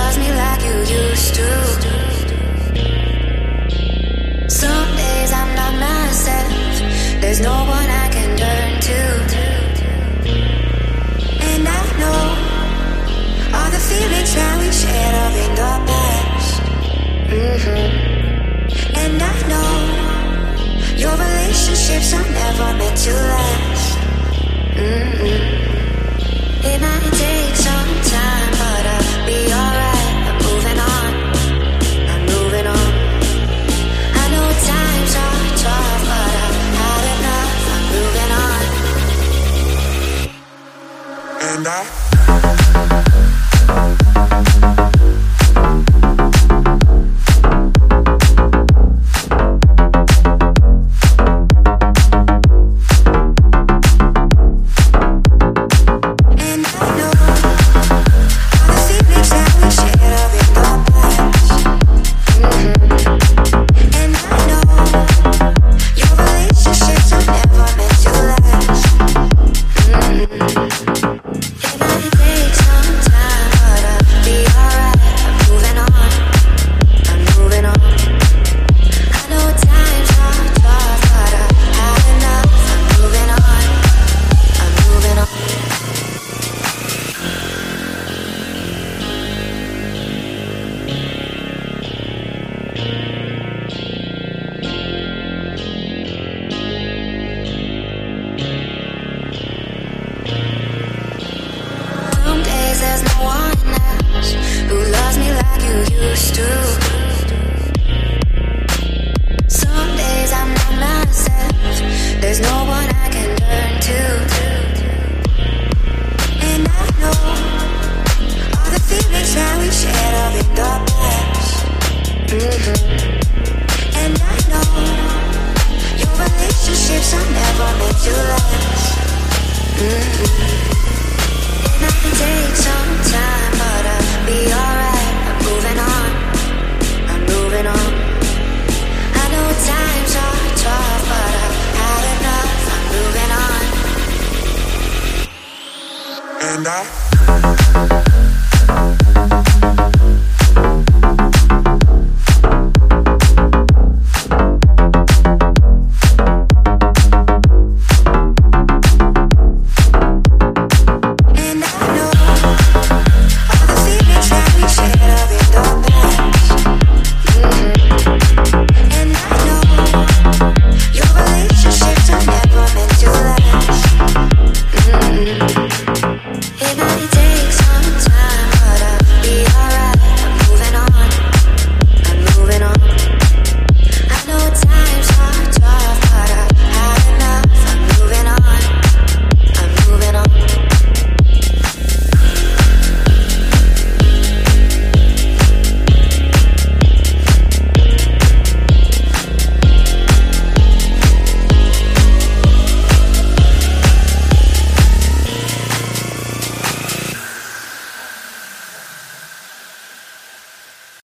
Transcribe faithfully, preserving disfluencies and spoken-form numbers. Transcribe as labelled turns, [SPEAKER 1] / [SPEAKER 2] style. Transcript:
[SPEAKER 1] loves me like you used to. Some days I'm not myself. There's no one I can turn to. And I know all the feelings that we shared are in the past. Mm-hmm. And I know your relationships are never meant to last. Mm-hmm. It might take some time, but I'll be alright. I'm moving on, I'm moving on. I know times are tough, but I've had enough. I'm moving on. And I
[SPEAKER 2] And I